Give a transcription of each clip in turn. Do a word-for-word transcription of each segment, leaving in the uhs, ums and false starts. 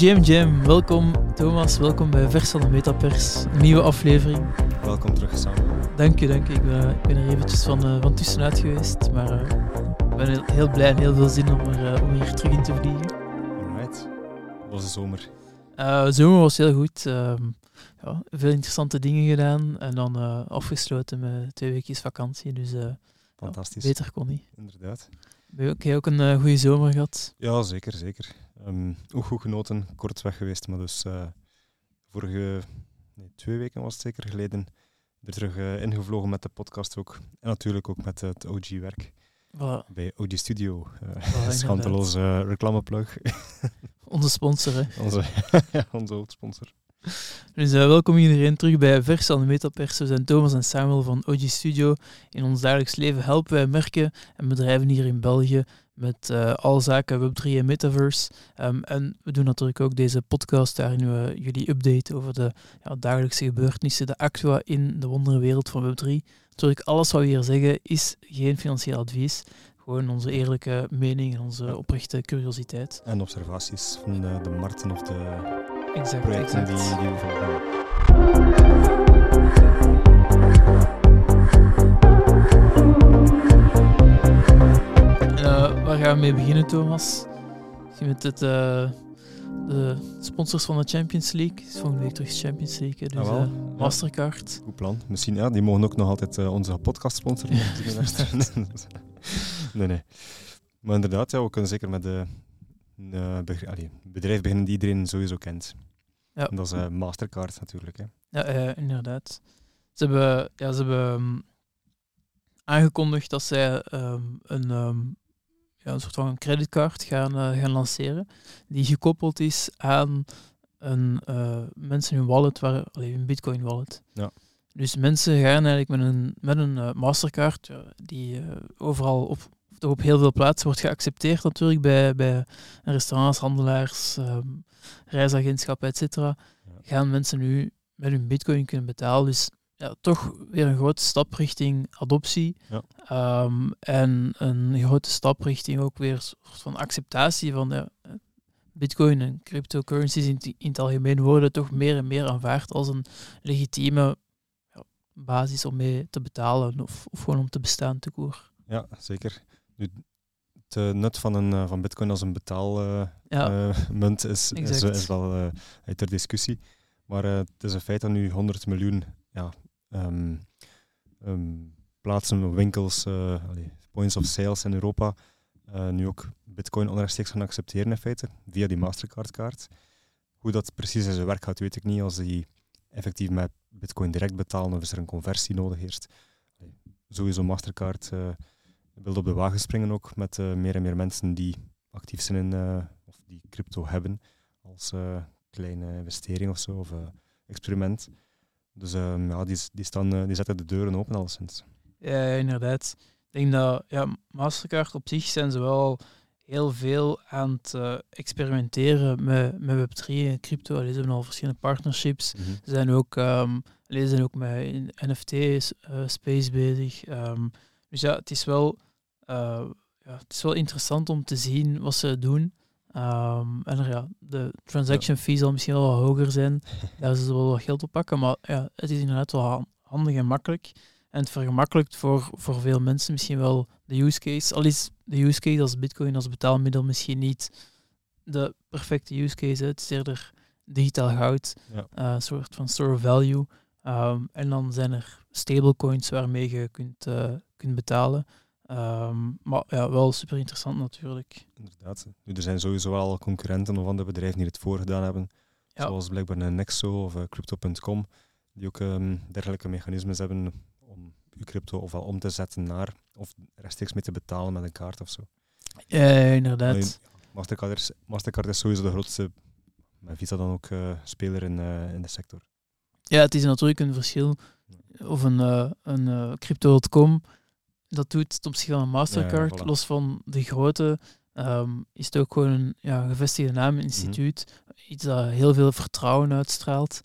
Jam Jam, welkom Thomas, welkom bij Vers van de Metapers, een nieuwe aflevering. Welkom terug, Sam. Dank je, dank je. Ik ben, ik ben er eventjes van, uh, van tussenuit geweest, maar uh, ik ben heel, heel blij en heel veel zin om, er, uh, om hier terug in te vliegen. Alright. Hoe was de zomer? Uh, de zomer was heel goed. Uh, ja, veel interessante dingen gedaan en dan uh, afgesloten met twee weekjes vakantie, dus uh, Fantastisch. Ja, beter kon niet. Inderdaad. Ben je ook, heb je ook een uh, goede zomer gehad? Ja, zeker, zeker. Um, ook goed genoten, kort weg geweest, maar dus uh, vorige nee, twee weken was het zeker geleden er terug uh, ingevlogen met de podcast ook. En natuurlijk ook met uh, het O G-werk Voilà. bij O G Studio. Uh, Voilà, Schaamteloze uh, reclameplug. Onze sponsor, hè? Onze, ja, onze hoofdsponsor. Dus uh, welkom iedereen terug bij Vers van de Metapers. We zijn Thomas en Samuel van O G Studio. In ons dagelijks leven helpen wij merken en bedrijven hier in België met uh, alle zaken web drie en Metaverse. Um, en we doen natuurlijk ook deze podcast waarin we jullie updaten over de ja, dagelijkse gebeurtenissen, de actua in de wonderenwereld van web drie. Natuurlijk, alles wat we hier zeggen is geen financieel advies. Gewoon onze eerlijke mening en onze oprechte curiositeit. En observaties van de, de markten of de exact, projecten exact. die, die we volgen. Uh, waar gaan we mee beginnen, Thomas? Misschien met het, uh, de sponsors van de Champions League. Het is volgende week terug Champions League, hè, dus Ah, uh, Mastercard. Goed plan. Misschien, ja, die mogen ook nog altijd uh, onze podcast sponsoren. nee, nee. Maar inderdaad, ja, we kunnen zeker met de uh, be- allee, bedrijf beginnen die iedereen sowieso kent. Ja. En dat is uh, Mastercard natuurlijk. Hè. Ja, uh, inderdaad. Ze hebben, ja, ze hebben um, aangekondigd dat zij um, een, um, ja, een soort van creditcard gaan, uh, gaan lanceren, die gekoppeld is aan een uh, mensen hun wallet, waar, allee, hun Bitcoin wallet. Ja. Dus mensen gaan eigenlijk met een, met een uh, Mastercard, ja, die uh, overal op, toch op heel veel plaatsen wordt geaccepteerd natuurlijk, bij, bij restaurants, handelaars, um, reisagentschappen, et cetera. Ja. Gaan mensen nu met hun Bitcoin kunnen betalen. Dus ja, toch weer een grote stap richting adoptie. Ja. Um, en een grote stap richting ook weer een soort van acceptatie van ja, Bitcoin en cryptocurrencies in, in het algemeen worden toch meer en meer aanvaard als een legitieme ja, basis om mee te betalen of, of gewoon om te bestaan te koer. Ja, zeker. Nu, het uh, nut van, een, uh, van Bitcoin als een betaalmunt uh, ja. uh, is, is, is wel uh, uit ter discussie. Maar uh, het is een feit dat nu honderd miljoen ja, um, um, plaatsen, winkels, uh, allee, points of sales in Europa uh, nu ook Bitcoin onrechtstreeks gaan accepteren in feite, via die Mastercard-kaart. Hoe dat precies in zijn werk gaat, weet ik niet. Als die effectief met Bitcoin direct betalen of is er een conversie nodig eerst. Allee, sowieso Mastercard uh, wil op de wagen springen ook met uh, meer en meer mensen die actief zijn in, uh, of die crypto hebben als uh, kleine investering of zo, of uh, experiment. Dus uh, ja, die, die, staan, uh, die zetten de deuren open alleszins. Ja, inderdaad. Ik denk dat ja, Mastercard op zich zijn ze wel heel veel aan het uh, experimenteren met, met web drie en crypto. Allee, ze hebben al verschillende partnerships. Mm-hmm. Ze zijn ook, um, allee, ze zijn ook met N F T-space uh, bezig. Um, dus ja, het is wel, uh, ja, het is wel interessant om te zien wat ze doen. Um, en er, ja, de transaction fee zal misschien wel wat hoger zijn. Daar zullen ze wel wat geld op pakken. Maar ja, het is inderdaad wel handig en makkelijk. En het vergemakkelijkt voor, voor veel mensen misschien wel de use case. Al is de use case als Bitcoin als betaalmiddel misschien niet de perfecte use case. Hè. Het is eerder digitaal goud, ja. uh, een soort van store of value. Um, en dan zijn er stablecoins waarmee je kunt, uh, kunt betalen. Um, maar ja, wel super interessant natuurlijk. Inderdaad. Nu, er zijn sowieso al concurrenten of andere bedrijven die het voorgedaan hebben. Ja. Zoals blijkbaar een Nexo of uh, Crypto punt com. Die ook um, dergelijke mechanismes hebben om je crypto ofwel om te zetten naar of rechtstreeks mee te betalen met een kaart of zo. Ja, inderdaad. Nu, Mastercard, is, Mastercard is sowieso de grootste, met Visa dan ook, uh, speler in, uh, in de sector. Ja, het is natuurlijk een verschil. Of een, uh, een uh, Crypto punt com dat doet ten opzichte van een Mastercard, ja, ja, voilà. Los van de grote, um, is het ook gewoon een ja, gevestigde naam, een instituut. Mm-hmm. Iets dat heel veel vertrouwen uitstraalt.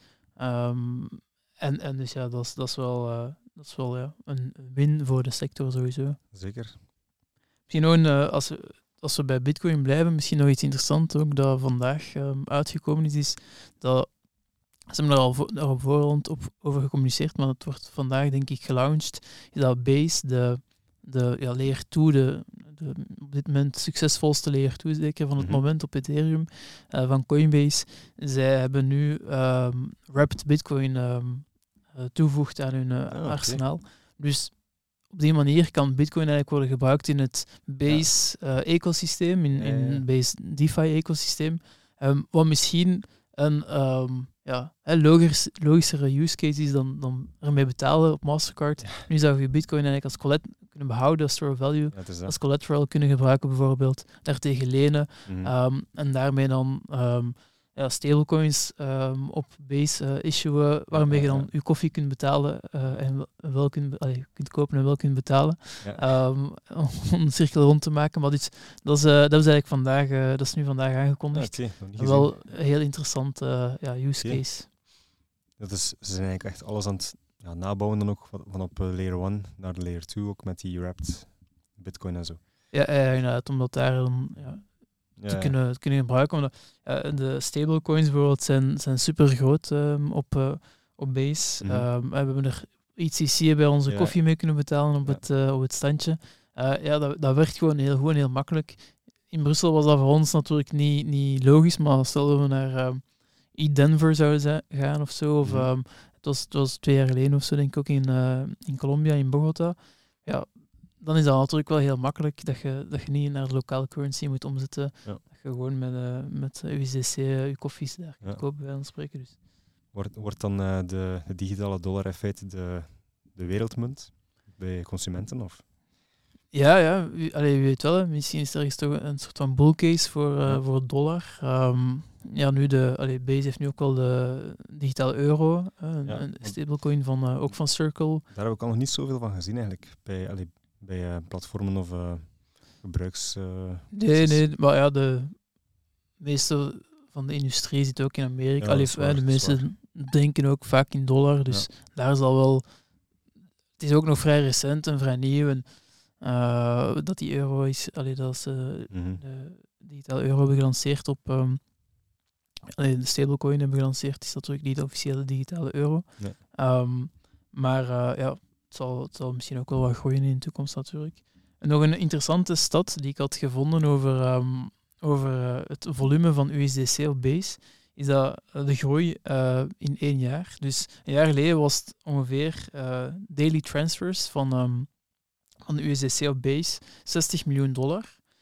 Um, en, en dus ja, dat is, dat is wel, uh, dat is wel ja, een win voor de sector sowieso. Zeker. Misschien ook, uh, als we als we bij Bitcoin blijven, misschien nog iets interessants ook dat vandaag um, uitgekomen is, is dat ze hebben er al vo- daar op voorhand op, over gecommuniceerd, maar het wordt vandaag denk ik gelaunched, is dat Base, de, de ja, layer twee, de, de op dit moment succesvolste layer twee zeker van het mm-hmm. moment op Ethereum, uh, van Coinbase. Zij hebben nu um, Wrapped Bitcoin um, uh, toegevoegd aan hun uh, oh, okay. arsenaal. Dus op die manier kan Bitcoin eigenlijk worden gebruikt in het Base-ecosysteem, ja. uh, in, in ja, ja. Base DeFi-ecosysteem, um, wat misschien een um, ja, logisch, logischere use case is dan, dan ermee betalen op Mastercard. Ja. Nu zou je Bitcoin eigenlijk als collet kunnen behouden, als store of value, ja, als collateral kunnen gebruiken bijvoorbeeld, daartegen lenen, mm-hmm. um, en daarmee dan um, ja, stablecoins um, op Base uh, issuen, waarmee ja, ja, ja. je dan je koffie kunt betalen uh, en wel kunt, allee, kunt kopen en wel kunt betalen. Ja. Um, om een cirkel rond te maken. Maar dit, dat, is, uh, dat is eigenlijk vandaag, uh, dat is nu vandaag aangekondigd. Ja, okay, wel een heel interessant uh, ja, use okay. case. Dat is, ze zijn eigenlijk echt alles aan het ja, nabouwen dan ook, van op uh, layer one naar de layer two, ook met die wrapped Bitcoin en zo. Ja, ja inderdaad, omdat daar dan... Ja, Te, ja. kunnen, te kunnen gebruiken. Omdat, uh, de stablecoins bijvoorbeeld zijn, zijn super groot um, op, uh, op Base. Mm-hmm. Um, we hebben er I T C bij onze ja. koffie mee kunnen betalen op, ja. het, uh, op het standje. Uh, ja, dat, dat werkt gewoon heel goed en heel makkelijk. In Brussel was dat voor ons natuurlijk niet, niet logisch, maar stel we naar um, eDenver zouden ze- gaan of zo, of mm-hmm. um, het, was, het was twee jaar geleden of zo, denk ik ook in, uh, in Colombia, in Bogota. Ja, dan is dat natuurlijk wel heel makkelijk dat je, dat je niet naar de lokale currency moet omzetten. Ja. Dat je gewoon met, uh, met U S D C uh, je koffies daar kunt ja. kopen, bij ons spreken. Dus. Wordt, wordt dan uh, de, de digitale dollar in feite de, de wereldmunt bij consumenten? Of? Ja, ja. Wie, allee, wie weet wel. Hè. Misschien is er ergens toch een soort van bull case voor, uh, ja. voor dollar. Um, ja, nu de... Allee, Base heeft nu ook wel de digitale euro. Uh, ja. Een stablecoin van, uh, ook van Circle. Daar heb ik al nog niet zoveel van gezien eigenlijk. Bij... Allee, bij uh, platformen of uh, gebruiks... Uh, nee, nee, maar ja, de meeste van de industrie zit ook in Amerika. Ja, Allee, waar, de meeste denken ook vaak in dollar, dus ja. daar zal wel... Het is ook nog vrij recent en vrij nieuw en uh, dat die euro is... Allee, dat ze uh, mm-hmm. de digitale euro hebben gelanceerd op... Um, allee, de stablecoin hebben gelanceerd, is natuurlijk niet de officiële digitale euro. Nee. Um, maar uh, ja... Het zal, het zal misschien ook wel wat groeien in de toekomst natuurlijk. En nog een interessante stat die ik had gevonden over, um, over uh, het volume van U S D C op Base, is dat uh, de groei uh, in één jaar. Dus een jaar geleden was het ongeveer uh, daily transfers van, um, van de U S D C op Base zestig miljoen dollar.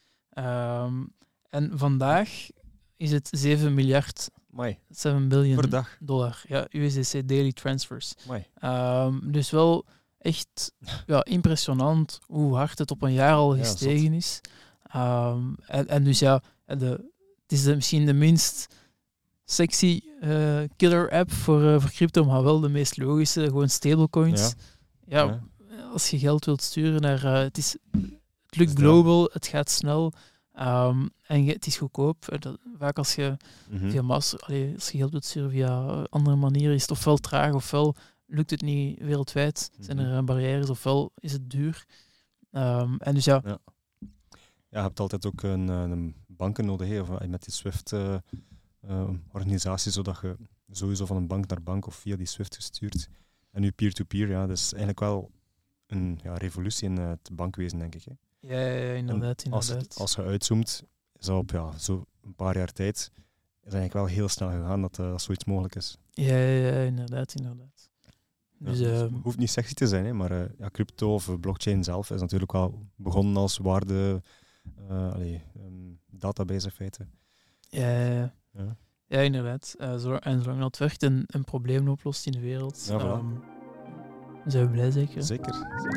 Um, en vandaag is het zeven miljard... Amai. zeven biljoen per dag. Dollar. Ja, U S D C daily transfers. Um, dus wel... Echt ja, impressionant hoe hard het op een jaar al gestegen ja, is. Um, en, en dus ja, de, het is de, misschien de minst sexy uh, killer app voor, uh, voor crypto, maar wel de meest logische, gewoon stablecoins. Ja. Ja, ja. Als je geld wilt sturen naar... Uh, het, is, het lukt global, het gaat snel um, en je, het is goedkoop. Dat, vaak als je, mm-hmm. via master, allee, als je geld wilt sturen via andere manieren, is het ofwel traag ofwel... lukt het niet wereldwijd, zijn er barrières, ofwel is het duur. Um, en dus ja. ja. Ja, je hebt altijd ook een, een banken nodig, hè, of met die Swift-organisatie, uh, uh, zodat je sowieso van een bank naar bank of via die Swift gestuurd. En nu peer-to-peer, ja, dat is eigenlijk wel een ja, revolutie in uh, het bankwezen, denk ik. Hè. Ja, ja, ja, inderdaad. Als, inderdaad. als je uitzoomt, is dat op ja, zo een paar jaar tijd, is het eigenlijk wel heel snel gegaan dat, uh, dat zoiets mogelijk is. Ja, ja, ja inderdaad, inderdaad. Dus, ja, uh, het hoeft niet sexy te zijn, hè, maar uh, ja, crypto of blockchain zelf is natuurlijk wel begonnen als waarde uh, allee, um, database in feite. Ja, ja, ja. ja. ja inderdaad. Uh, zo, en zolang dat werkt en een probleem oplost in de wereld, ja, voilà. um, zijn we blij zeker. Zeker.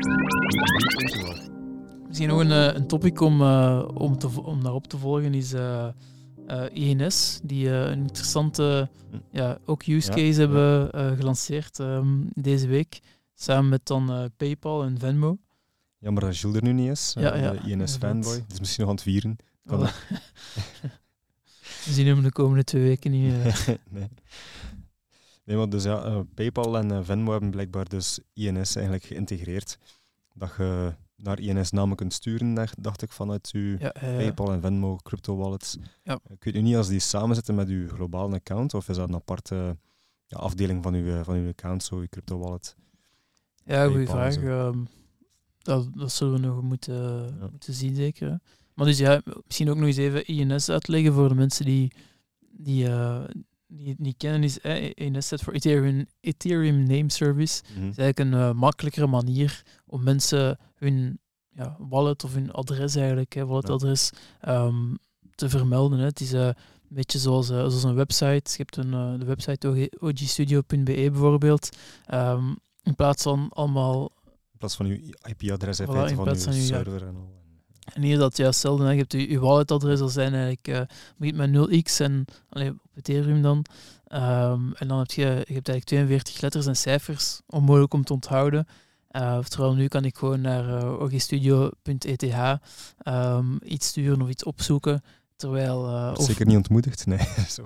Misschien nog een, een topic om, uh, om, te, om daarop te volgen is... Uh, Uh, I N S, die uh, een interessante ja, ook use case ja, hebben ja. Uh, gelanceerd um, deze week, samen met dan uh, PayPal en Venmo. Jammer dat Jules er nu niet is, uh, ja, ja, de I N S-fanboy. Die is misschien nog aan het vieren. Voilà. We zien hem de komende twee weken niet. Uh. nee. nee, maar dus ja, uh, PayPal en uh, Venmo hebben blijkbaar dus I N S eigenlijk geïntegreerd. Dat je naar I N S-namen kunt sturen, dacht ik, vanuit uw ja, uh, PayPal en Venmo crypto-wallets. Ja. Ik weet nu niet als die samen zitten met uw globale account, of is dat een aparte ja, afdeling van uw, van uw account, zo, uw crypto-wallet? Ja, goede vraag. Um, dat, dat zullen we nog moeten, ja. moeten zien, zeker. Hè. Maar dus ja, misschien ook nog eens even I N S uitleggen voor de mensen die, die, uh, die, die kennen. Is, eh, I N S staat voor Ethereum, Ethereum Name Service. Mm-hmm. Het is eigenlijk een uh, makkelijkere manier om mensen hun ja, wallet of hun adres eigenlijk, hè, walletadres, um, te vermelden. Hè. Het is uh, een beetje zoals, uh, zoals een website. Je hebt een, uh, de website o g studio punt b e bijvoorbeeld. Um, in plaats van allemaal... In plaats van uw I P-adres, voilà, van in plaats uw van uw server ja. en al. En hier dat juist hetzelfde. Hè. Je hebt je, je walletadres, dat zijn eigenlijk uh, begint met nul x en allee, op Ethereum dan. Um, en dan heb je, je hebt eigenlijk tweeënveertig letters en cijfers, onmogelijk om te onthouden. Uh, terwijl nu kan ik gewoon naar uh, o g studio punt e t h um, iets sturen of iets opzoeken. Terwijl, uh, of, zeker niet ontmoedigd, nee.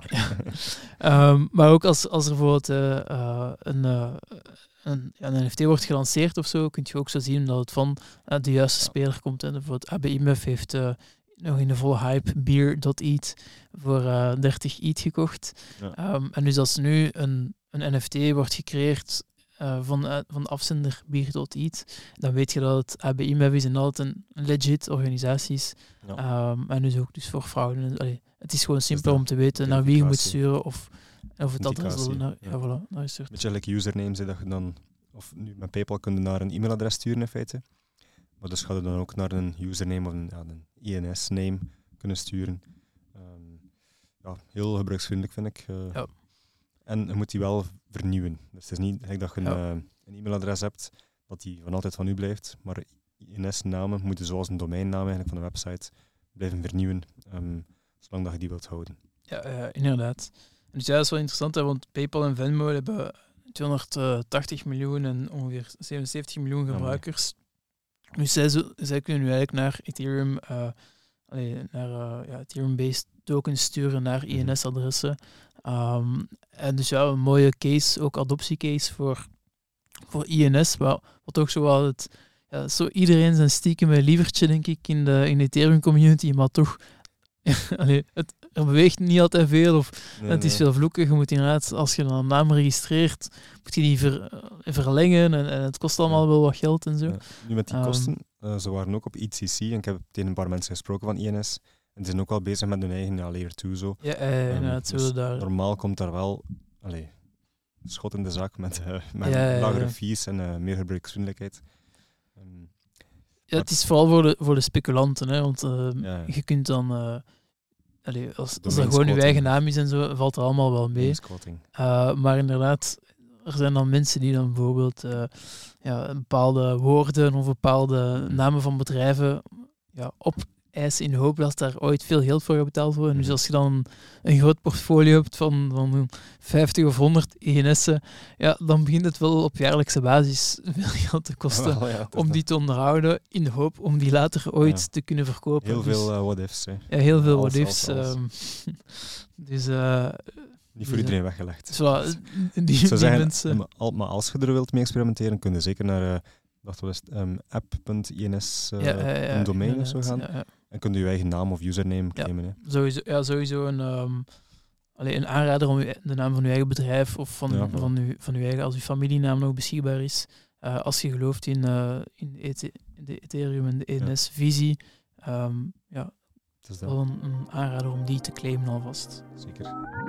um, maar ook als, als er bijvoorbeeld uh, uh, een, uh, een, ja, een N F T wordt gelanceerd of zo, kun je ook zo zien dat het van uh, de juiste ja. speler komt. Hè. Bijvoorbeeld A B I M F heeft uh, nog in de volle hype beer dot e t h voor uh, dertig E T H gekocht. Ja. Um, en dus als nu een, een N F T wordt gecreëerd Uh, van, uh, van de afzender beer dot e t h, dan weet je dat het A B I M F is en altijd een, een legit organisatie is. Ja. Um, en dus ook dus voor fraude. Allee, het is gewoon simpel dus om te weten naar wie je moet sturen of, of het adres naar, ja. Ja, voilà, naar je stuurt. Beetje like usernames, dat je dan, of nu met PayPal kun je naar een e-mailadres sturen in feite. Maar dus ga je dan ook naar een username of een, ja, een I N S-name kunnen sturen. Um, ja, heel gebruiksvriendelijk vind ik. Uh, ja. En je moet die wel vernieuwen. Dus het is niet like dat je een, ja. uh, een e-mailadres hebt dat die van altijd van u blijft, maar I N S-namen moeten zoals een domeinnaam eigenlijk van de website blijven vernieuwen, um, zolang dat je die wilt houden. Ja, uh, inderdaad. En dus ja, dat is wel interessant, hè, want PayPal en Venmo hebben tweehonderdtachtig miljoen en ongeveer zevenenzeventig miljoen gebruikers. Ja, dus zij, zo, zij kunnen nu eigenlijk naar Ethereum, uh, allee, naar uh, ja, Ethereum-based tokens sturen naar I N S-adressen. Um, en dus ja, een mooie case, ook adoptiecase voor, voor I N S, wat, wat ook zo wel het, ja, zo iedereen zijn stiekem lievertje, denk ik, in de, in de Ethereum-community, maar toch, allee, het, er beweegt niet altijd veel, of nee, het is nee. veel vloekig. Je moet inderdaad, als je dan een naam registreert, moet je die ver, uh, verlengen en, en het kost allemaal ja. wel wat geld en zo. Ja. Nu met die kosten, um, uh, ze waren ook op E T C en ik heb tegen een paar mensen gesproken van I N S. En ze zijn ook wel bezig met hun eigen ja, layer two zo. Ja, uh, um, ja het dus daar... Normaal komt daar wel allee, schot in de zak met, uh, met ja, ja, lagere ja. fees en uh, meer gebruiksvriendelijkheid. Um, ja, het is vooral voor de, voor de speculanten, hè, want uh, ja, ja. je kunt dan... Uh, allee, als, als dat gewoon je eigen naam is en zo, valt er allemaal wel mee. Uh, maar inderdaad, er zijn dan mensen die dan bijvoorbeeld uh, ja, bepaalde woorden of bepaalde namen van bedrijven ja, op eisen in de hoop dat daar ooit veel geld voor betaald wordt. En dus als je dan een groot portfolio hebt van, van vijftig of honderd E N S'en, ja, dan begint het wel op jaarlijkse basis veel geld te kosten oh, ja, om die te onderhouden, in de hoop om die later ooit ja. te kunnen verkopen. Heel dus, veel uh, what-ifs. Ja, heel veel what-ifs. Um, dus... Uh, Niet voor iedereen weggelegd. Zo, die, die zeggen, mensen... Maar als je er wilt mee experimenteren, kun je zeker naar uh, dacht wel eens, um, app punt I N S uh, ja, ja, ja, een domein of zo gaan. Ja, ja. En kun je je eigen naam of username claimen. Ja, hè. Sowieso, ja, sowieso een, um, allee, een aanrader om u, de naam van uw eigen bedrijf of van, ja, van, uw, van uw eigen, als uw familienaam nog beschikbaar is. Uh, als je gelooft in, uh, in, de in de Ethereum en de E N S-visie. Ja. Um, ja, het is wel een, een aanrader om die te claimen alvast. Zeker.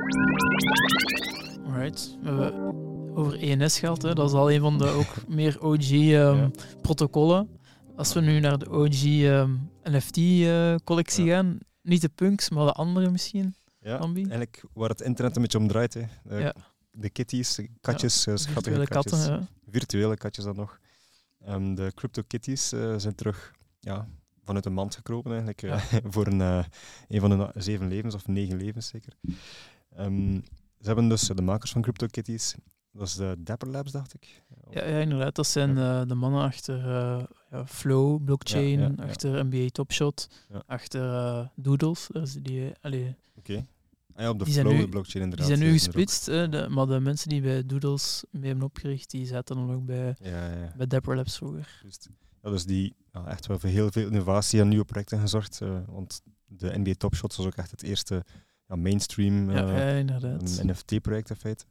Alright. We hebben over E N S gehad, hè. Dat is al een van de ook meer O G-protocollen. Um, ja. Als we nu naar de O G um, N F T-collectie uh, ja. gaan, niet de punks, maar de andere misschien. Ja, Ambi? Eigenlijk waar het internet een beetje om draait. Hè. De, ja. de kitties, de katjes, ja. schattige virtuele katjes. Katten, ja. Virtuele katjes dan nog. Um, de crypto kitties uh, zijn terug ja, vanuit de mand gekropen eigenlijk. Ja. Uh, voor een, uh, een van de zeven levens, of negen levens zeker. Um, ze hebben dus de makers van CryptoKitties, dat is de Dapper Labs, dacht ik. Ja, ja inderdaad. Dat zijn ja. uh, de mannen achter uh, ja, Flow, Blockchain, ja, ja, ja. achter N B A Top Shot, ja. achter uh, Doodles. Dat is die, Oké. Okay. Ah ja, op de Flow, nu, blockchain inderdaad. Die zijn nu gesplitst, uh, de, maar de mensen die bij Doodles mee hebben opgericht, die zaten dan ook bij, ja, ja. bij Dapper Labs vroeger. Just. Ja, dus die ja, echt wel voor heel veel innovatie en nieuwe projecten gezorgd. Uh, want de N B A Top Shots was ook echt het eerste ja, mainstream uh, ja, ja, N F T-project in feite.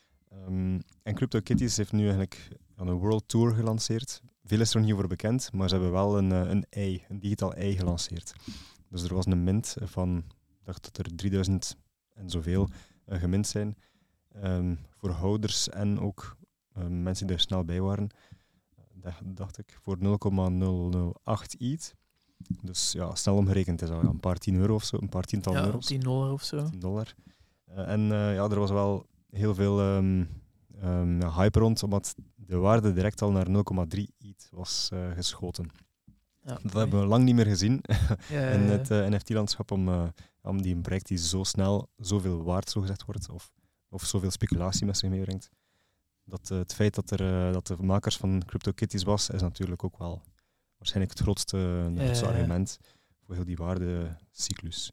Um, en CryptoKitties heeft nu eigenlijk ja, een World Tour gelanceerd. Veel is er nog niet over bekend, maar ze hebben wel een, een ei, een digitaal ei gelanceerd. Dus er was een mint van, ik dacht dat er drieduizend en zoveel uh, gemint zijn. Um, voor houders en ook uh, mensen die er snel bij waren. Dat dacht ik, voor nul komma nul nul acht E T H. Dus ja, snel omgerekend is dat ja, een paar tien euro of zo, een paar tiental ja, euro's. tien dollar of zo. tien dollar. Uh, en uh, ja, er was wel heel veel um, um, ja, hype rond, omdat de waarde direct al naar nul komma drie E T H was uh, geschoten. Ja, dat hebben we lang niet meer gezien ja, in het uh, N F T-landschap, om, uh, om die een project die zo snel zoveel waard zo gezegd wordt, of, of zoveel speculatie met zich meebrengt. Dat, uh, het feit dat, er, uh, dat de makers van CryptoKitties was, is natuurlijk ook wel waarschijnlijk het grootste, uh, het grootste uh, argument voor heel die waardecyclus.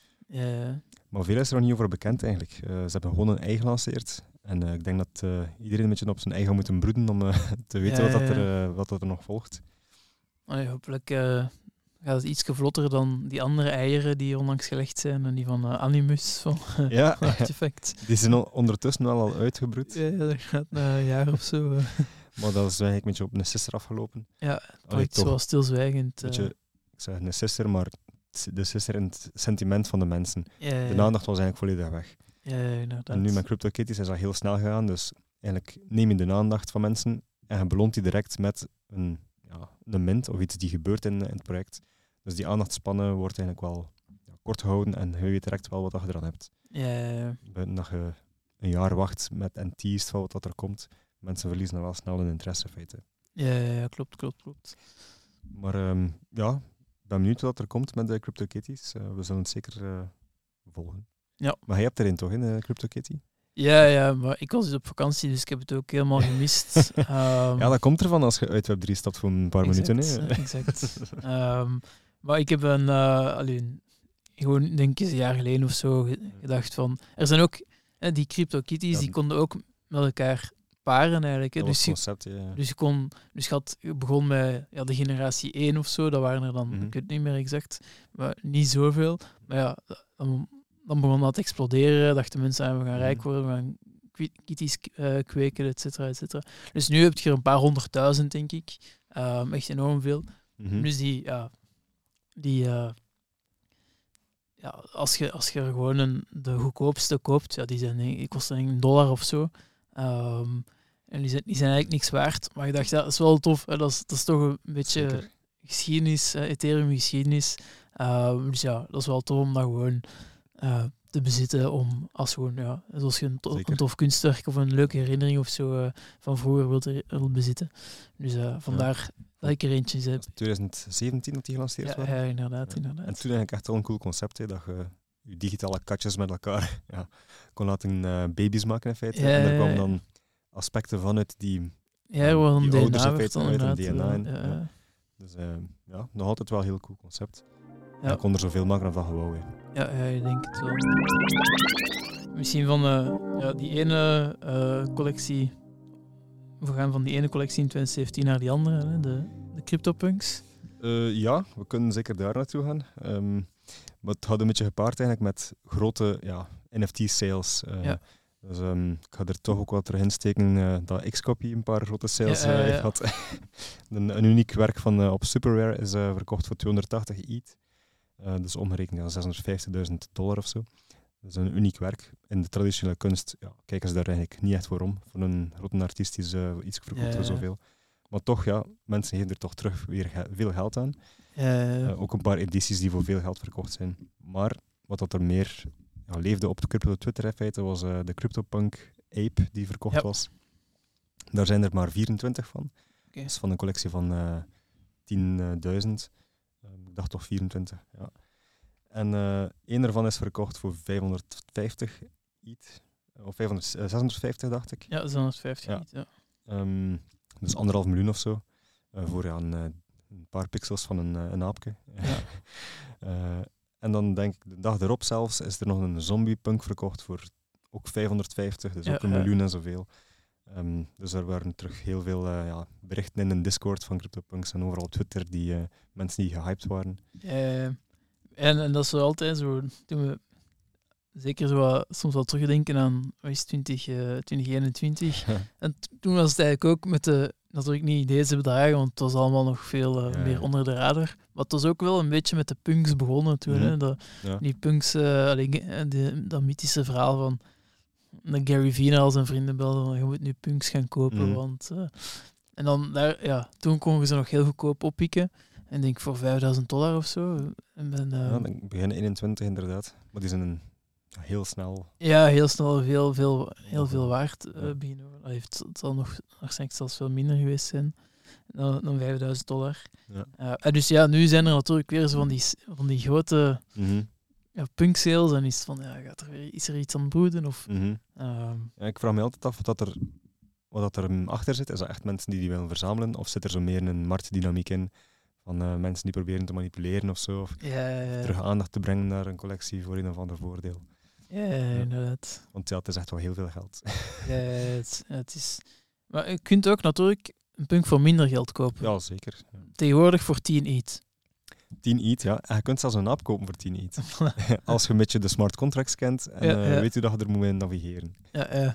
Uh, maar veel is er nog niet over bekend eigenlijk. Uh, ze hebben gewoon een ei gelanceerd. En uh, ik denk dat uh, iedereen een beetje op zijn ei gaat moeten broeden om uh, te weten uh, wat, dat er, uh, wat dat er nog volgt. Allee, hopelijk uh, gaat het iets vlotter dan die andere eieren die onlangs gelegd zijn en die van uh, Animus van uh, ja, Artifact. Die zijn al ondertussen wel al uitgebroed. Ja, dat gaat na een jaar of zo. Uh. Maar dat is eigenlijk een beetje op een sister afgelopen. Ja, het project is wel stilzwijgend. Uh. Je, ik zeg een sister, maar de sister in het sentiment van de mensen. Ja, ja, ja. De aandacht was eigenlijk volledig weg. Ja, ja, inderdaad. En nu met CryptoKitties is dat heel snel gegaan, dus eigenlijk neem je de aandacht van mensen en je beloont die direct met een, ja, een mint of iets die gebeurt in, in het project. Dus die aandachtspannen wordt eigenlijk wel ja, kort gehouden en je weet direct wel wat je eraan hebt. Ja, ja, ja. Buiten dat je een jaar wacht met en teast van wat er komt, mensen verliezen dan wel snel hun interesse feiten. Ja, ja, ja, klopt, klopt, klopt. Maar um, ja, ik ben benieuwd wat er komt met de CryptoKitties. Uh, we zullen het zeker uh, volgen. Ja. Maar jij hebt erin toch, in uh, CryptoKitty? Ja, ja, maar ik was dus op vakantie, dus ik heb het ook helemaal gemist. um, ja, dat komt ervan als je uit Web drie stapt voor een paar exact, minuten. Hè? Exact. um, maar ik heb een, uh, alleen, gewoon denk ik een jaar geleden of zo gedacht van, er zijn ook eh, die CryptoKitties, ja, die konden ook met elkaar paren eigenlijk. Hè. Dat dus, was het concept, ja. dus je kon, dus je, had, je begon met ja, de generatie één of zo, dat waren er dan, mm-hmm. ik weet het niet meer exact, maar niet zoveel. Maar ja, dan, dan begon dat te exploderen, dachten mensen, ah, we gaan rijk worden, we gaan kitties uh, kweken, et cetera, et cetera. Dus nu heb je er een paar honderdduizend, denk ik. Um, echt enorm veel. Mm-hmm. Dus die, ja, die uh, ja, als je, als je gewoon een, de goedkoopste koopt, ja, die, zijn, die kosten een dollar of zo. Um, en die zijn, die zijn eigenlijk niks waard. Maar ik dacht, ja, dat is wel tof. Hè? Dat, is, dat is toch een beetje Zeker. geschiedenis, uh, Ethereum geschiedenis. Uh, dus ja, dat is wel tof om dat gewoon uh, te bezitten. Om als gewoon, ja, als je een, to- een tof kunstwerk of een leuke herinnering of zo uh, van vroeger wilt, wilt bezitten. Dus uh, vandaar ja. dat ik er eentje heb. twintig zeventien dat die gelanceerd ja, waren? Ja, inderdaad, ja. inderdaad. En toen eigenlijk echt wel een cool concept, hè, dat je je digitale katjes met elkaar ja, kon laten uh, baby's maken in feite. Ja, en er kwamen dan aspecten van uit die, ja, er was een die D N A ouders in feite uit een D N A. Ja, ja. Ja. Dus uh, ja, nog altijd wel een heel cool concept. Ja. Ik kon er zoveel maken als dat gewoon. Hè. Ja, ja, ik denk het wel. Misschien van uh, ja, die ene uh, collectie. We gaan van die ene collectie in twintig zeventien naar die andere, hè, de, de CryptoPunks. Uh, ja, we kunnen zeker daar naartoe gaan. Um, maar het had een beetje gepaard eigenlijk met grote ja, N F T-sales. Uh, ja. Dus um, ik ga er toch ook wat terug insteken uh, dat Xcopy een paar grote sales ja, uh, uh, ja. had. een, een uniek werk van uh, op Superrare is uh, verkocht voor tweehonderdtachtig E T H. Uh, dus omgerekend ja, zeshonderdvijftigduizend dollar of zo. Dat is een uniek werk. In de traditionele kunst ja, kijken ze daar eigenlijk niet echt voor om. Voor een grote artiest is uh, iets verkoopt ja, er ja. zoveel. Maar toch, ja, mensen geven er toch terug weer ge- veel geld aan. Ja, ja. Uh, ook een paar edities die voor veel geld verkocht zijn. Maar wat dat er meer ja, leefde op de crypto Twitter in feite was uh, de CryptoPunk Ape die verkocht ja. was. Daar zijn er maar vierentwintig van. Okay. Dat is van een collectie van uh, tienduizend. Uh, ik dacht toch vierentwintig, ja. En uh, één ervan is verkocht voor vijfhonderdvijftig E T H. Of vijfhonderd, uh, zeshonderdvijftig dacht ik. Ja, zeshonderdvijftig ja. E T H, ja. Um, dus anderhalf miljoen of zo. Uh, voor ja, een, uh, een paar pixels van een, uh, een aapje. Ja. uh, en dan denk ik, de dag erop zelfs, is er nog een zombie-punk verkocht voor ook vijfhonderdvijftig, dus ja, ook een miljoen uh, en zoveel. Um, dus er waren terug heel veel uh, ja, berichten in een Discord van CryptoPunks en overal op Twitter die uh, mensen die gehyped waren. Uh, en, en dat is wel altijd zo. Toen we zeker zo wat, soms wel terugdenken aan wat is twintig, uh, twintig eenentwintig. En t- toen was het eigenlijk ook met de, natuurlijk niet deze bedragen, want het was allemaal nog veel uh, ja, meer ja. onder de radar. Maar het was ook wel een beetje met de punks begonnen toen. Mm-hmm. Hè, dat, ja. Die punks, uh, allee, die, dat mythische verhaal van dat Gary Vee al zijn vrienden belde, je moet nu punks gaan kopen. Mm-hmm. Want, uh, en dan, daar, ja, toen konden we ze nog heel goedkoop oppikken. En denk voor vijfduizend dollar of zo. En ben, uh, ja, begin eenentwintig inderdaad. Maar die zijn een heel snel... Ja, heel snel veel, veel, heel veel waard uh, beginnen. Het zal nog waarschijnlijk zelfs veel minder geweest zijn dan, dan vijfduizend dollar. Ja. Uh, en dus ja, nu zijn er natuurlijk weer zo van die, van die grote mm-hmm. ja, punk sales en is het van, ja, gaat er weer, is er iets aan het broeden? Of, mm-hmm. uh, ja, ik vraag me altijd af wat er, wat er achter zit. Is dat echt mensen die die willen verzamelen? Of zit er zo meer een marktdynamiek in? Van uh, mensen die proberen te manipuleren of zo? Of ja, ja, ja. terug aandacht te brengen naar een collectie voor een of ander voordeel? Ja, ja, inderdaad. Want ja, het is echt wel heel veel geld. Ja, het, het is... Maar je kunt ook natuurlijk een punk voor minder geld kopen. Ja, zeker. Ja. Tegenwoordig voor tien E T H. tien E T H, ja. En je kunt zelfs een app kopen voor tien E T H. Als je een beetje de smart contracts kent en ja, ja. Uh, weet je dat je er moet mee navigeren. Ja, ja.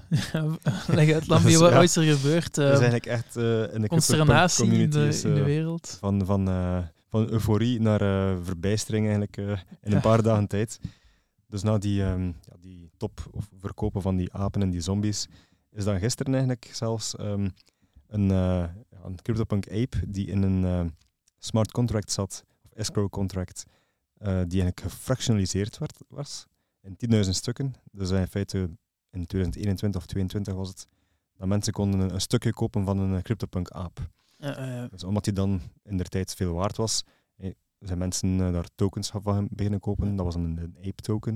Leg uit, Lambi, wat ja. is er gebeurd? Uh, er is eigenlijk echt uh, in de consternatie in de, in de wereld. Van, van, uh, van euforie naar uh, verbijstering eigenlijk uh, in een paar dagen tijd. Dus na die, um, ja, die top of verkopen van die apen en die zombies, is dan gisteren eigenlijk zelfs um, een, uh, een CryptoPunk ape die in een uh, smart contract zat, of escrow contract, uh, die eigenlijk gefractionaliseerd werd, was in tienduizend stukken. Dus in feite in twintig eenentwintig of tweeëntwintig was het, dat mensen konden een, een stukje kopen van een CryptoPunk aap. Uh, uh, dus omdat die dan in der tijd veel waard was, zijn mensen uh, daar tokens van beginnen kopen. Dat was een, een ape-token.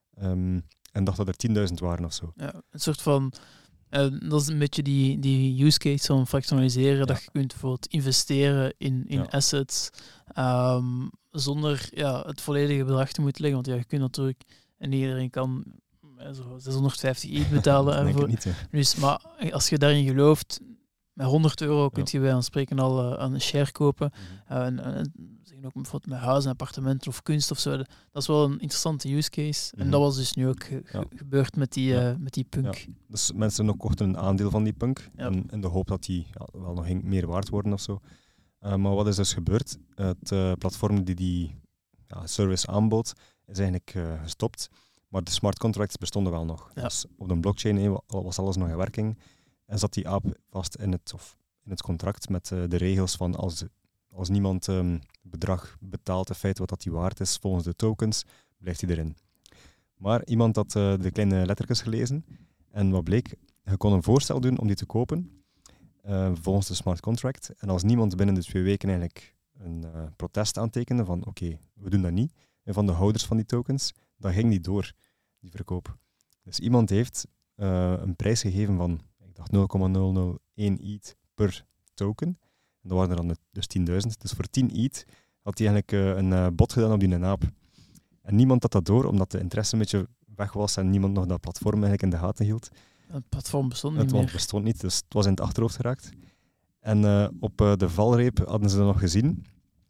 Um, en dacht dat er tienduizend waren of zo. Ja, een soort van... Uh, dat is een beetje die, die use case van fractionaliseren. Ja. Dat je kunt bijvoorbeeld investeren in, in ja. assets um, zonder ja, het volledige bedrag te moeten leggen. Want ja, je kunt natuurlijk... En iedereen kan uh, zo zeshonderdvijftig E T H betalen. Dat denk voor, ik niet, dus, maar als je daarin gelooft... Met honderd euro ja. kun je bij ons spreken al uh, een share kopen. Uh, en, en zeggen ook bijvoorbeeld met huizen, appartementen of kunst of zo. Dat is wel een interessante use case. Mm-hmm. En dat was dus nu ook ge- ja. gebeurd met die, uh, met die punk. Ja. Dus mensen ook kochten een aandeel van die punk. Ja. En in de hoop dat die ja, wel nog meer waard worden of zo. Uh, maar wat is dus gebeurd? Het uh, platform die die ja, service aanbood, is eigenlijk uh, gestopt. Maar de smart contracts bestonden wel nog. Ja. Dus op de blockchain hey, was alles nog in werking. En zat die aap vast in het, of in het contract met uh, de regels van als, als niemand um, bedrag betaalt, in feite wat dat die waard is volgens de tokens, blijft hij erin. Maar iemand had uh, de kleine lettertjes gelezen en wat bleek, je kon een voorstel doen om die te kopen uh, volgens de smart contract. En als niemand binnen de twee weken eigenlijk een uh, protest aantekende van oké, okay, we doen dat niet, en van de houders van die tokens, dan ging die door, die verkoop. Dus iemand heeft uh, een prijs gegeven van nul komma nul nul één E T H per token. En dat waren er dan dus tienduizend. Dus voor tien E T H had hij eigenlijk uh, een uh, bod gedaan op die aap. En niemand had dat door, omdat de interesse een beetje weg was en niemand nog dat platform eigenlijk in de gaten hield. Het platform bestond niet het meer. Het bestond niet, dus het was in het achterhoofd geraakt. En uh, op uh, de valreep hadden ze dan nog gezien,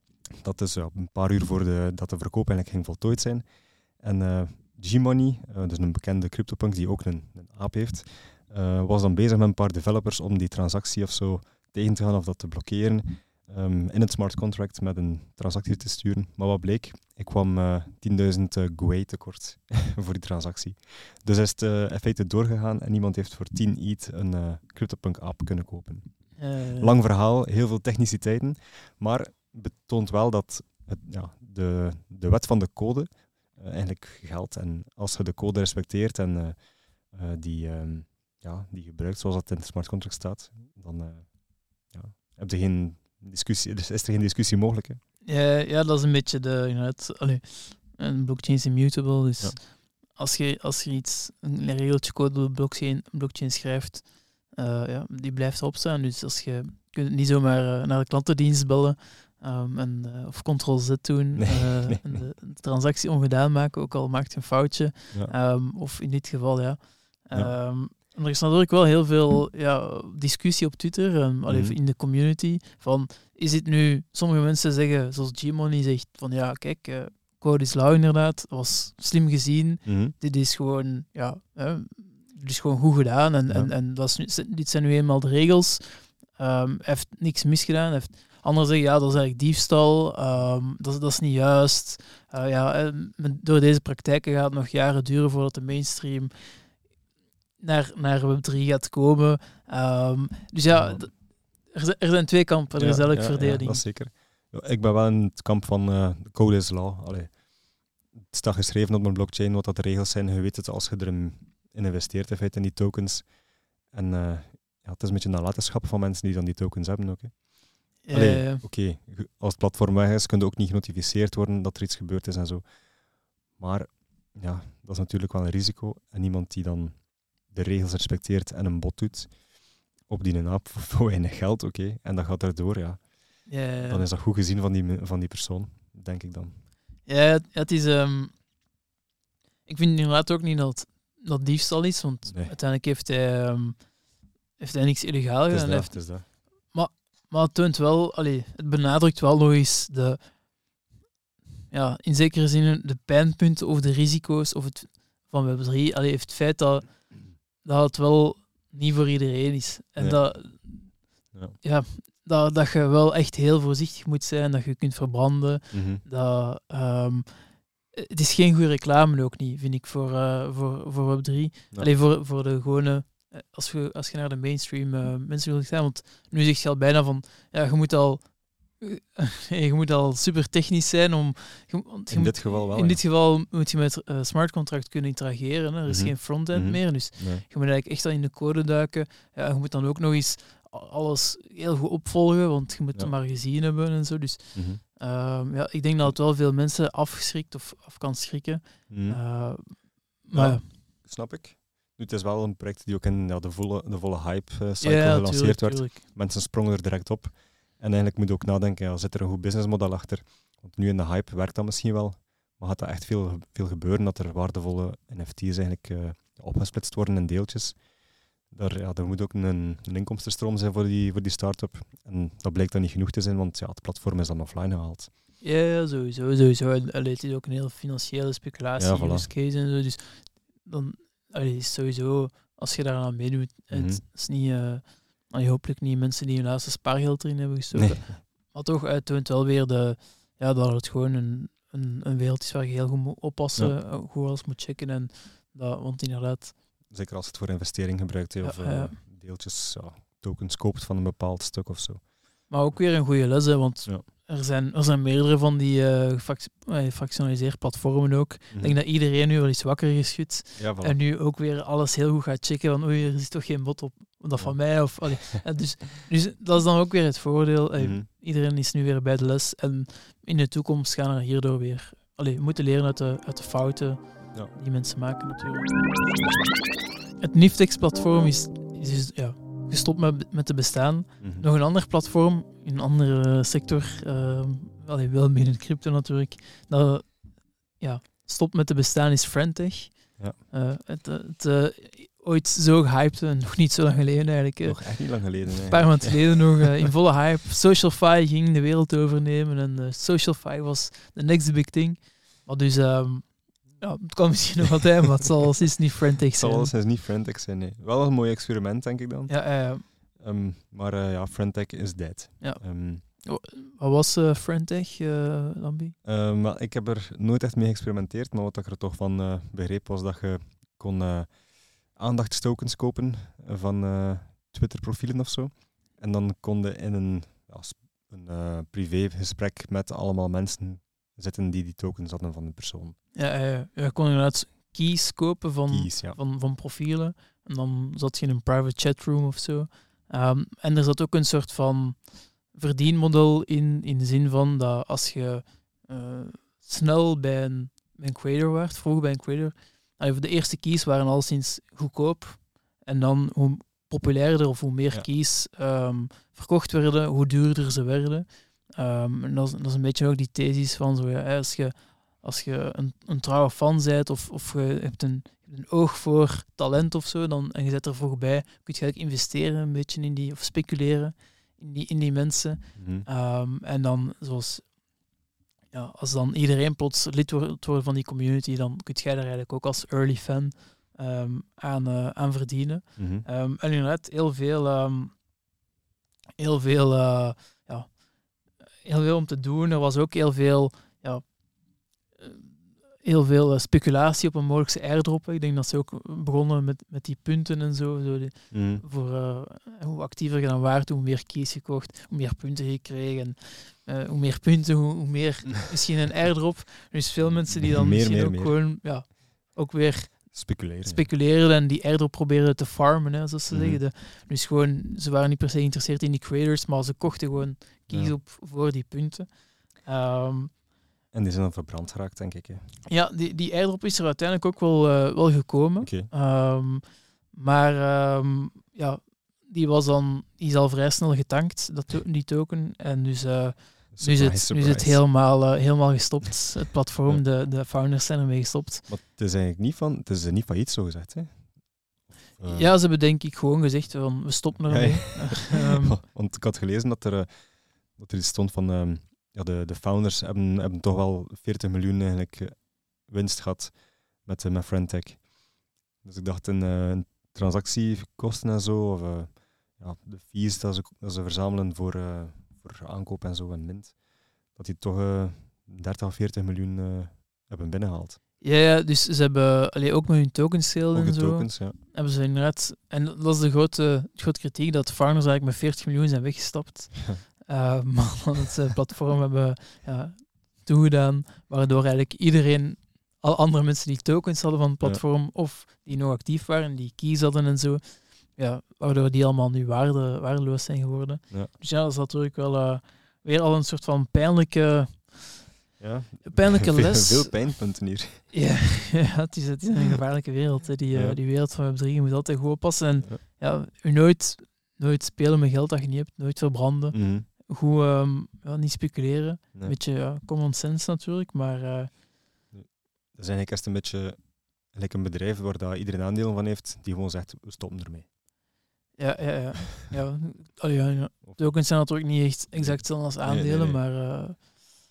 dat is uh, een paar uur voor de, dat de verkoop eigenlijk ging voltooid zijn. En uh, G-Money, uh, dus een bekende CryptoPunk die ook een, een aap heeft, Uh, was dan bezig met een paar developers om die transactie of zo tegen te gaan of dat te blokkeren um, in het smart contract met een transactie te sturen. Maar wat bleek? Ik kwam uh, tienduizend uh, G U I tekort voor die transactie. Dus is het uh, in feite doorgegaan en iemand heeft voor tien E T H een uh, CryptoPunk app kunnen kopen. Uh, Lang verhaal, heel veel techniciteiten, maar betoont wel dat het, ja, de, de wet van de code uh, eigenlijk geldt. En als je de code respecteert en uh, uh, die... Um, ja, die gebruikt zoals dat in het smart contract staat, dan uh, ja, heb je geen discussie, dus is er geen discussie mogelijk. Hè? Ja, ja, dat is een beetje de... You know, het, allee, een blockchain is immutable, dus ja. als, je, als je iets, een regeltje code op de blockchain, blockchain schrijft, uh, ja, die blijft erop staan. Dus als je, je kunt niet zomaar uh, naar de klantendienst bellen um, en, uh, of control-z doen nee, uh, nee. en de, de transactie ongedaan maken, ook al maakt je een foutje. Ja. Um, of in dit geval, ja... ja. Um, er is natuurlijk wel heel veel ja, discussie op Twitter, um, allee, mm-hmm. in de community, van is het nu... Sommige mensen zeggen, zoals G-Money zegt, van ja, kijk, uh, code is lauw inderdaad, dat was slim gezien, mm-hmm. dit is gewoon, ja, uh, dit is gewoon goed gedaan en, ja. en, en dat is nu, dit zijn nu eenmaal de regels. Um, hij heeft niks misgedaan, hij heeft... Anderen zeggen, ja, dat is eigenlijk diefstal, um, dat, dat is niet juist. Uh, ja, door deze praktijken gaat het nog jaren duren voordat de mainstream naar, naar web drie gaat komen. Um, dus ja, d- er, er zijn twee kampen, er ja, is elke ja, verdeling. Ja, dat is zeker. Ja, ik ben wel in het kamp van uh, code is law. Allee, het staat geschreven op mijn blockchain wat dat de regels zijn. Je weet het als je erin investeert in feite in die tokens. En uh, ja, het is een beetje een nalatenschap van mensen die dan die tokens hebben ook. Hè. Allee, uh, Oké, okay. Als het platform weg is, kun je ook niet genotificeerd worden dat er iets gebeurd is en zo. Maar ja, dat is natuurlijk wel een risico. En iemand die dan de regels respecteert en een bot doet op die app voor weinig geld, oké, okay, en dat gaat erdoor, ja. Uh, dan is dat goed gezien van die, van die persoon, denk ik dan. Ja, het is... Um, ik vind inderdaad ook niet dat dat diefstal is, want nee. uiteindelijk heeft hij, um, heeft hij niks illegaal gedaan. Het is dat, het is dat. Maar, maar het toont wel, allee, het benadrukt wel nog eens de, ja, in zekere zin de pijnpunten of de risico's of het, van web drie. Allee, heeft het feit dat, dat het wel niet voor iedereen is. En ja. dat, ja. Ja, dat, dat je wel echt heel voorzichtig moet zijn, dat je kunt verbranden. Mm-hmm. Dat, um, het is geen goede reclame ook niet, vind ik, voor, uh, voor, voor web drie. Ja. Allee, voor, voor de gewone... Als je, als je naar de mainstream uh, mensen wilt gaan, want nu zeg je al bijna van, ja, je moet al, je moet al super technisch zijn om... Je, je in dit geval wel. In ja. dit geval moet je met uh, smart contract kunnen interageren. Hè. Er is mm-hmm. geen frontend mm-hmm. meer, dus nee. je moet eigenlijk echt al in de code duiken. Ja, je moet dan ook nog eens alles heel goed opvolgen, want je moet ja. het maar gezien hebben en zo. Dus mm-hmm. uh, ja, ik denk dat het wel veel mensen afgeschrikt of af kan schrikken. Mm-hmm. Uh, maar ja, snap ik. Nu, het is wel een project die ook in ja, de, volle, de volle hype-cycle ja, gelanceerd tuurlijk, werd. Tuurlijk. Mensen sprongen er direct op. En eigenlijk moet je ook nadenken, ja, zit er een goed businessmodel achter? Want nu in de hype werkt dat misschien wel, maar gaat er echt veel, veel gebeuren dat er waardevolle N F T's eigenlijk uh, opgesplitst worden in deeltjes. Daar, ja, er moet ook een, een inkomstenstroom zijn voor die, voor die start-up. En dat blijkt dan niet genoeg te zijn, want ja, het platform is dan offline gehaald. Ja, ja sowieso. sowieso. En, allee, het is ook een heel financiële speculatie, ja, voilà. use case en zo. Dus dan allee, is sowieso, als je daar aan meedoet, mm-hmm. het is niet, uh, allee, hopelijk niet mensen die hun laatste spaargeld erin hebben gestoken. Nee. Maar toch, het toont wel weer de, ja, dat het gewoon een, een, een wereld is waar je heel goed moet oppassen, ja. goed alles moet checken. En dat, want inderdaad... Zeker als het voor investering gebruikt he, of ja, ja. Uh, deeltjes, ja, tokens koopt van een bepaald stuk of zo. Maar ook weer een goede les, hè, want ja. er, zijn, er zijn meerdere van die uh, gefractionaliseerde platformen ook. Mm-hmm. Ik denk dat iedereen nu wel eens wakker geschud ja, voilà. en nu ook weer alles heel goed gaat checken, van oei, er is toch geen bot op dat ja. van mij. Of, allee, dus, dus dat is dan ook weer het voordeel. Allee, mm-hmm. Iedereen is nu weer bij de les en in de toekomst gaan er hierdoor weer... Allee, we moeten leren uit de, uit de fouten ja. die mensen maken natuurlijk. Het Niftex-platform is, is dus, ja, gestopt met, met te bestaan. Mm-hmm. Nog een ander platform, in een andere sector, uh, allee, wel binnen crypto natuurlijk, dat ja, stopt met te bestaan is Friendtech. Ja. Uh, het, het uh, ooit zo gehyped, nog niet zo lang geleden eigenlijk. Uh, nog echt niet lang geleden. Nee. Een paar maanden geleden nog, uh, in volle hype. SocialFi ging de wereld overnemen en uh, SocialFi was the next big thing. Maar dus... Um, Ja, het kan misschien nog altijd, maar het zal al sinds niet Friendtech zijn. Het zal al niet Friendtech zijn, nee. Wel een mooi experiment, denk ik dan. Ja, uh, um, maar uh, ja, Friendtech is dead. Ja. Um, wat was uh, Friendtech, uh, Lambi? Um, well, ik heb er nooit echt mee geëxperimenteerd, maar wat ik er toch van uh, begreep was dat je kon uh, aandachtstokens kopen van uh, Twitter-profielen of zo. En dan kon je in een, ja, een uh, privégesprek met allemaal mensen zitten die die tokens hadden van de persoon. Ja, ja, ja. Je kon inderdaad keys kopen van, keys, ja. van, van profielen. En dan zat je in een private chatroom of zo. Um, en er zat ook een soort van verdienmodel in, in de zin van dat als je uh, snel bij een, bij een creator werd, vroeg bij een creator, de eerste keys waren al sinds goedkoop. En dan hoe populairder of hoe meer ja. keys um, verkocht werden, hoe duurder ze werden. Um, en dat, is, dat is een beetje ook die thesis van zo, ja, als je als je een, een trouwe fan bent of, of je hebt een, een oog voor talent of zo, dan, en je zet er voorbij, kun je eigenlijk investeren een beetje in die, of speculeren in die, in die mensen. Mm-hmm. Um, en dan, zoals, ja, als dan iedereen plots lid wordt worden van die community, dan kun jij daar eigenlijk ook als early fan um, aan, uh, aan verdienen. Mm-hmm. Um, en inderdaad, heel veel, um, heel veel, uh, ja, heel veel om te doen. Er was ook heel veel, ja, heel veel uh, speculatie op een mogelijke airdrop. Ik denk dat ze ook begonnen met, met die punten en zo. zo die, mm. voor, uh, hoe actiever je dan waart, hoe meer keys je kocht, hoe meer punten je kreeg. En, uh, hoe meer punten, hoe, hoe meer misschien een airdrop. Dus veel mensen die dan meer, misschien meer, ook meer. gewoon ja, ook weer speculeren, speculeren en die airdrop proberen te farmen, hè, zoals ze mm-hmm. zeggen. De, dus gewoon, ze waren niet per se geïnteresseerd in die creators, maar ze kochten gewoon keys ja. op voor die punten. Um, En die zijn dan verbrand geraakt, denk ik. Hè. Ja, die, die airdrop is er uiteindelijk ook wel, uh, wel gekomen. Okay. Um, maar um, ja, die, was dan, die is al vrij snel getankt, dat to- die token. En dus uh, surprise, nu, is het, surprise. nu is het helemaal, uh, helemaal gestopt. Het platform, ja. de, de founders zijn ermee gestopt. Maar het is eigenlijk niet van, het is niet failliet, zo gezegd. Hè? Uh, ja, ze hebben denk ik gewoon gezegd van we stoppen ermee. Ja, um, Want ik had gelezen dat er, uh, dat er iets stond van um, ja, de, de founders hebben, hebben toch wel veertig miljoen eigenlijk, uh, winst gehad met, uh, met Friendtech. Dus ik dacht in uh, transactiekosten en zo, of uh, ja, de fees dat ze, dat ze verzamelen voor, uh, voor aankoop en zo en mint, dat die toch uh, dertig of veertig miljoen uh, hebben binnengehaald. Ja, ja, dus ze hebben allee, ook met hun tokens sale en zo. Tokens, ja. Hebben ze inderdaad, en dat is de grote, grote kritiek, dat de founders eigenlijk met veertig miljoen zijn weggestapt. uh, maar dan het uh, platform hebben ja, toegedaan, waardoor eigenlijk iedereen, al andere mensen die tokens hadden van het platform, ja. of die nog actief waren, die keys hadden en zo, ja, waardoor die allemaal nu waarde, waardeloos zijn geworden. Ja. Dus ja, dat is natuurlijk wel uh, weer al een soort van pijnlijke... Ja, pijnlijke veel, les. Veel pijnpunten hier. Ja, ja het, is, het is een gevaarlijke wereld. Hè. Die, ja. uh, die wereld van Web drie, je moet altijd goed oppassen. En ja, ja je nooit, nooit spelen met geld dat je niet hebt. Nooit verbranden. Mm-hmm. Goed, um, ja, niet speculeren. Nee. Een beetje ja, common sense natuurlijk, maar... Uh, dat is eigenlijk echt een beetje like een bedrijf waar dat iedereen aandelen van heeft, die gewoon zegt, we stoppen ermee. Ja, ja, ja. ja. Oh, ja, ja. Tokens zijn natuurlijk niet echt exact hetzelfde als aandelen, nee, nee, nee. maar... Uh,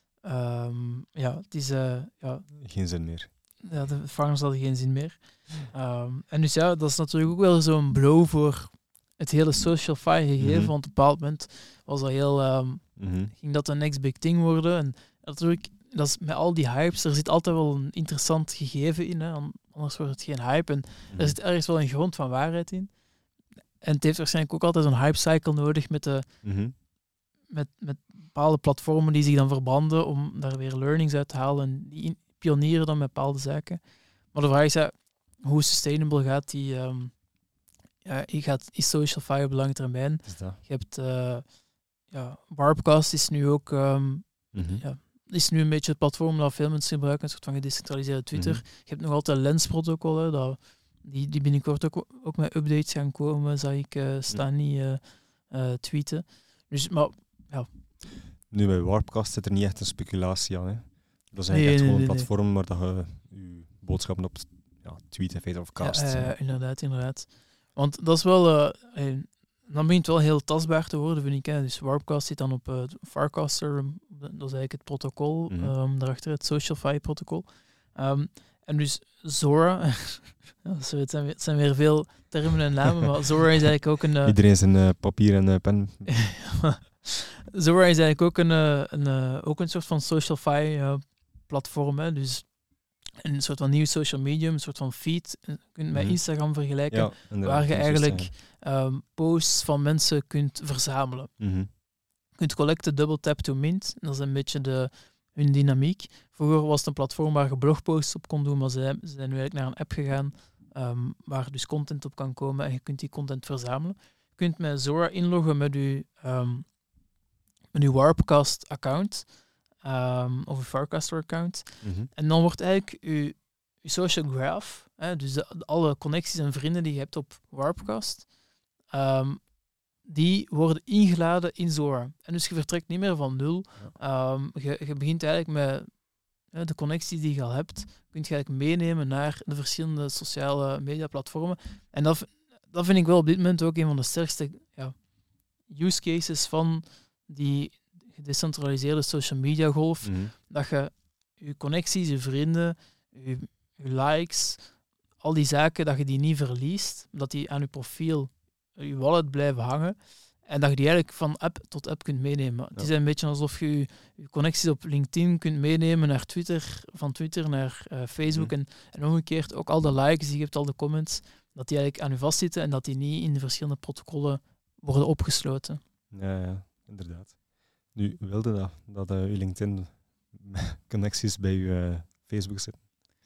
Um, ja, het is... Uh, ja, geen zin meer. Ja, de farmers hadden geen zin meer. Um, en dus ja, dat is natuurlijk ook wel zo'n blow voor het hele SocialFi gegeven, mm-hmm. want op een bepaald moment was dat heel... Um, mm-hmm. ging dat de next big thing worden. En natuurlijk, dat is met al die hypes, er zit altijd wel een interessant gegeven in, hè, anders wordt het geen hype. En mm-hmm. er zit ergens wel een grond van waarheid in. En het heeft waarschijnlijk ook altijd een hype cycle nodig met de... Mm-hmm. Met, met bepaalde platformen die zich dan verbranden om daar weer learnings uit te halen en die pionieren dan met bepaalde zaken. Maar de vraag is, ja, hoe sustainable gaat die... Um, ja, je gaat, is SocialFi op lange termijn? Je hebt... Uh, ja, Warpcast is nu ook... Um, mm-hmm. ja, is nu een beetje het platform dat veel mensen gebruiken, een soort van gedecentraliseerde Twitter. Mm-hmm. Je hebt nog altijd Lens-protocol, hè, dat, die, die binnenkort ook, ook met updates gaan komen, zag ik uh, Stani uh, uh, tweeten. Dus, maar... Ja. Nu, bij Warpcast zit er niet echt een speculatie aan. Hè. Dat is eigenlijk nee, echt nee, gewoon nee, een platform nee. waar dat je je boodschappen op ja, tweet in feite of cast. Ja, uh, inderdaad, inderdaad. Want dat is wel... Uh, hey, dan begint het wel heel tastbaar te worden, vind ik. Hè. Dus Warpcast zit dan op uh, Farcaster, dat is eigenlijk het protocol, mm-hmm. um, daarachter het SocialFi-protocol. Um, en dus Zora... Sorry, het, zijn weer, het zijn weer veel termen en namen, maar Zora is eigenlijk ook een... Uh, Iedereen zijn uh, papier en uh, pen... Zora is eigenlijk ook een, een, een, ook een soort van SocialFi-platform. Uh, dus een soort van nieuw social medium, een soort van feed. Je kunt met mm-hmm. Instagram vergelijken, ja, waar je eigenlijk um, posts van mensen kunt verzamelen. Mm-hmm. Je kunt collecten, double tap to mint. Dat is een beetje de, hun dynamiek. Vroeger was het een platform waar je blogposts op kon doen, maar ze, ze zijn nu eigenlijk naar een app gegaan um, waar dus content op kan komen en je kunt die content verzamelen. Je kunt met Zora inloggen met je... Um, met uw Warpcast-account um, of uw Farcaster-account. Mm-hmm. En dan wordt eigenlijk uw, uw social graph, hè, dus de, de, alle connecties en vrienden die je hebt op Warpcast, um, die worden ingeladen in Zora. En dus je vertrekt niet meer van nul. Ja. Um, je, je begint eigenlijk met hè, de connecties die je al hebt, kun je eigenlijk meenemen naar de verschillende sociale mediaplatformen. En dat, dat vind ik wel op dit moment ook een van de sterkste ja, use cases van die gedecentraliseerde social media golf. Mm-hmm. Dat je je connecties, je vrienden, je, je likes, al die zaken, dat je die niet verliest, dat die aan je profiel, je wallet blijven hangen. En dat je die eigenlijk van app tot app kunt meenemen. Ja. Het is een beetje alsof je je connecties op LinkedIn kunt meenemen naar Twitter, van Twitter naar uh, Facebook. Mm. En, en omgekeerd ook al de likes die je hebt, al de comments, dat die eigenlijk aan je vastzitten en dat die niet in de verschillende protocollen worden opgesloten. Ja, ja, inderdaad. Nu, wilde dat, dat uh, je LinkedIn-connecties bij je uh, Facebook zitten?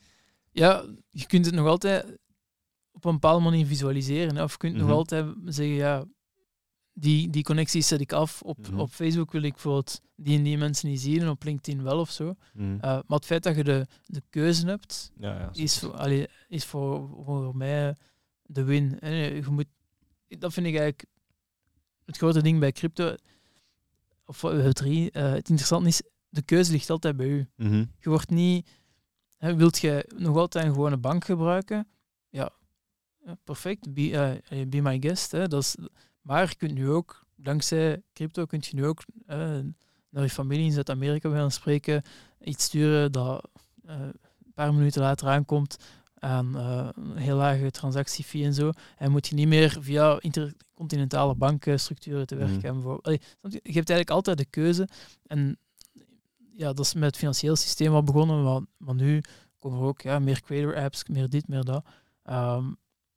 Ja, je kunt het nog altijd op een bepaalde manier visualiseren. Hè? Of je kunt mm-hmm. nog altijd zeggen, ja, die, die connecties zet ik af. Op, mm-hmm. op Facebook wil ik bijvoorbeeld die en die mensen niet zien en op LinkedIn wel of zo. Mm-hmm. Uh, maar het feit dat je de, de keuze hebt, ja, ja, is, voor, allee, is voor, voor mij de win. Hè? Je moet, dat vind ik eigenlijk het grote ding bij crypto. Of web drie. Uh, het interessante is, de keuze ligt altijd bij u. Mm-hmm. Je wordt niet... Hè, wilt je nog altijd een gewone bank gebruiken? Ja, ja perfect. Be, uh, be my guest. Hè. Dat is, maar je kunt nu ook, dankzij crypto, kun je nu ook uh, naar je familie in Zuid-Amerika bij gaan spreken, iets sturen dat uh, een paar minuten later aankomt aan uh, een heel lage transactiefee en zo. En moet je niet meer via intercontinentale bankenstructuren te werken hebben. Mm. Allee, je hebt eigenlijk altijd de keuze. En ja, dat is met het financieel systeem al begonnen, maar, maar nu komen er ook ja, meer creator-apps, meer dit, meer dat. Um,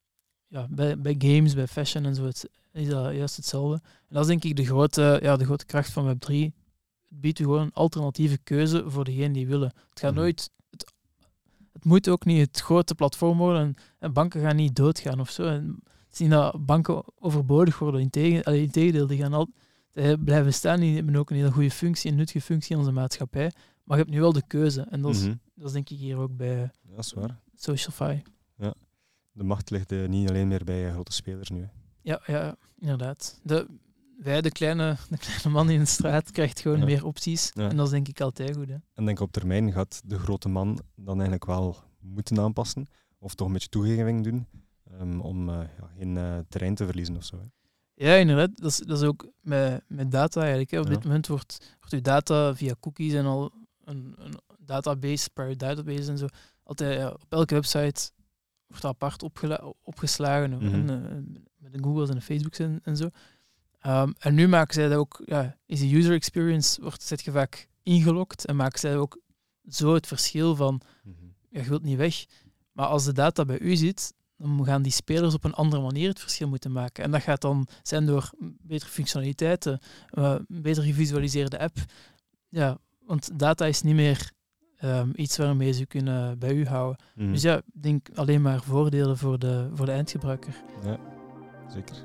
ja, bij, bij games, bij fashion en zo het, is dat juist hetzelfde. En dat is denk ik de grote, ja, de grote kracht van web drie. Het biedt u gewoon een alternatieve keuze voor degenen die willen. Het gaat mm. nooit... Het, het moet ook niet het grote platform worden en, en banken gaan niet doodgaan of zo. En het is niet dat banken overbodig worden. Integendeel, integendeel die gaan altijd blijven staan. Die hebben ook een hele goede functie, een nuttige functie in onze maatschappij. Maar je hebt nu wel de keuze. En dat is, mm-hmm. dat is denk ik hier ook bij ja, dat is waar. SocialFi. Ja. De macht ligt uh, niet alleen meer bij uh, grote spelers nu. Hè. Ja, ja, inderdaad. De, wij, de kleine, de kleine man in de straat, krijgt gewoon ja. meer opties. Ja. En dat is denk ik altijd goed. Hè. En denk op termijn gaat de grote man dan eigenlijk wel moeten aanpassen. Of toch een beetje toegeving doen. Um, om uh, ja, geen uh, terrein te verliezen of zo. Hè. Ja, inderdaad. Dat is, dat is ook met, met data eigenlijk. Hè. Op ja. dit moment wordt, wordt uw data via cookies en al een, een database, private database en zo, altijd ja, op elke website wordt apart opgela- opgeslagen. Mm-hmm. En, uh, met de Google's en de Facebook's en, en zo. Um, en nu maken zij dat ook, ja, is de user experience, wordt zet je vaak ingelogd en maken zij ook zo het verschil van, mm-hmm. ja, je wilt niet weg. Maar als de data bij u zit, dan gaan die spelers op een andere manier het verschil moeten maken. En dat gaat dan zijn door betere functionaliteiten, uh, beter gevisualiseerde app. Ja, want data is niet meer um, iets waarmee ze kunnen bij u houden. Mm. Dus ja, ik denk alleen maar voordelen voor de, voor de eindgebruiker. Ja, zeker.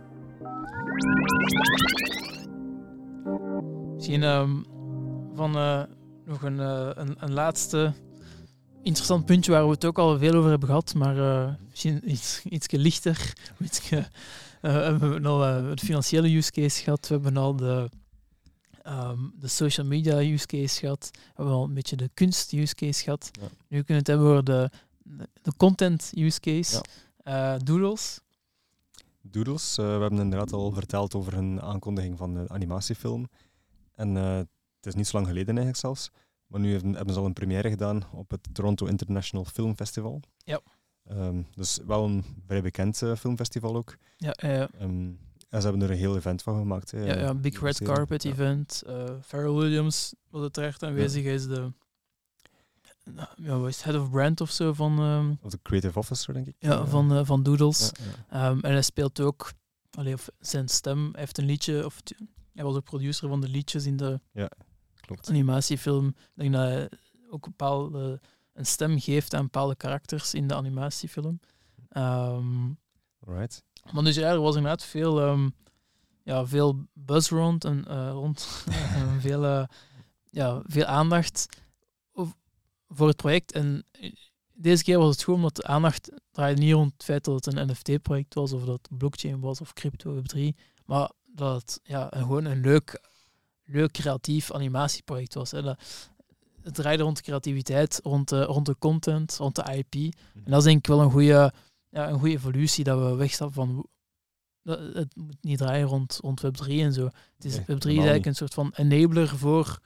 Misschien um, van uh, nog een, uh, een, een laatste interessant puntje waar we het ook al veel over hebben gehad, maar uh, misschien iets, iets lichter. Iets, uh, we hebben al uh, de financiële use case gehad, we hebben al de, um, de social media use case gehad, we hebben al een beetje de kunst use case gehad. Ja. Nu kunnen we het hebben over de, de content use case. Ja. Uh, Doodles. Doodles, uh, we hebben inderdaad al verteld over een aankondiging van de animatiefilm. En uh, het is niet zo lang geleden eigenlijk zelfs. Maar nu hebben, hebben ze al een première gedaan op het Toronto International Film Festival. Ja. Um, dus wel een vrij bekend uh, filmfestival ook. Ja, ja. Um, en ze hebben er een heel event van gemaakt. Hè, ja, ja, een big red serie. carpet ja. event. Uh, Pharrell Williams, wat het terecht aanwezig ja. is, de ja, wat is het, head of brand of zo van... Um, of de creative officer, denk ik. Ja, ja. Van, uh, van Doodles. Ja, ja. Um, en hij speelt ook, allee, of zijn stem, hij heeft een liedje, of t- hij was ook producer van de liedjes in de... Ja. Klopt. Animatiefilm. Ik denk dat hij ook een bepaalde een stem geeft aan bepaalde karakters in de animatiefilm. Um, right. Maar dus ja, er was inderdaad veel, um, ja, veel buzz rond en uh, rond en veel, uh, ja, veel aandacht voor het project. En deze keer was het goed omdat de aandacht draaide niet rond het feit dat het een N F T-project was of dat het blockchain was of crypto web drie, maar dat het ja, gewoon een leuk leuk creatief animatieproject was. Hè. Dat, het draaide rond de creativiteit, rond de, rond de content, rond de I P. En dat is denk ik wel een goede, ja, een goede evolutie, dat we wegstappen van... Het moet niet draaien rond, rond Web drie en zo. Het is, Nee, Web drie is eigenlijk een soort van enabler voor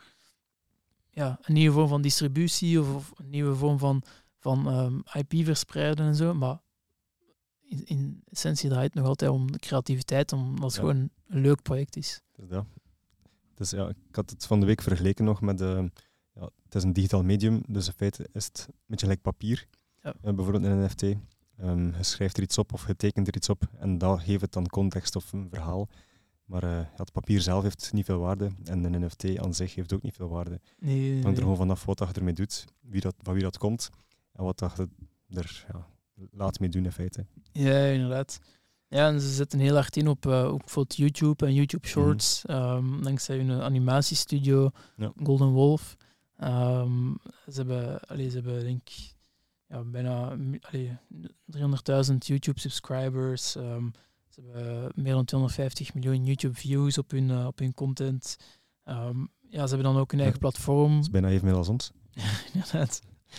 ja, een nieuwe vorm van distributie of, of een nieuwe vorm van, van um, I P verspreiden en zo. Maar in, in essentie draait het nog altijd om de creativiteit, omdat het ja. gewoon een leuk project is. Dus dat. Dus ja, ik had het van de week vergeleken nog met... Uh, ja, het is een digitaal medium, dus in feite is het een beetje gelijk papier. Ja. Uh, bijvoorbeeld in een N F T. Um, je schrijft er iets op of je tekent er iets op en dat geeft het dan context of een verhaal. Maar uh, het papier zelf heeft niet veel waarde en een N F T aan zich heeft ook niet veel waarde. Nee, nee, nee. Het hangt er gewoon vanaf wat je ermee doet, wie dat, van wie dat komt en wat dat je er ja, laat mee doen in feite. Ja, inderdaad. Ja, en ze zetten heel hard in op, uh, op bijvoorbeeld YouTube en YouTube Shorts. Mm-hmm. Um, dankzij hun animatiestudio, ja. Golden Wolf. Um, ze hebben, allee, ze hebben denk ik ja, bijna allee, driehonderdduizend YouTube-subscribers. Um, ze hebben meer dan tweehonderdvijftig miljoen YouTube-views op hun, uh, op hun content. Um, ja, ze hebben dan ook hun eigen ja, platform. Dat is bijna evenveel als ons. Inderdaad.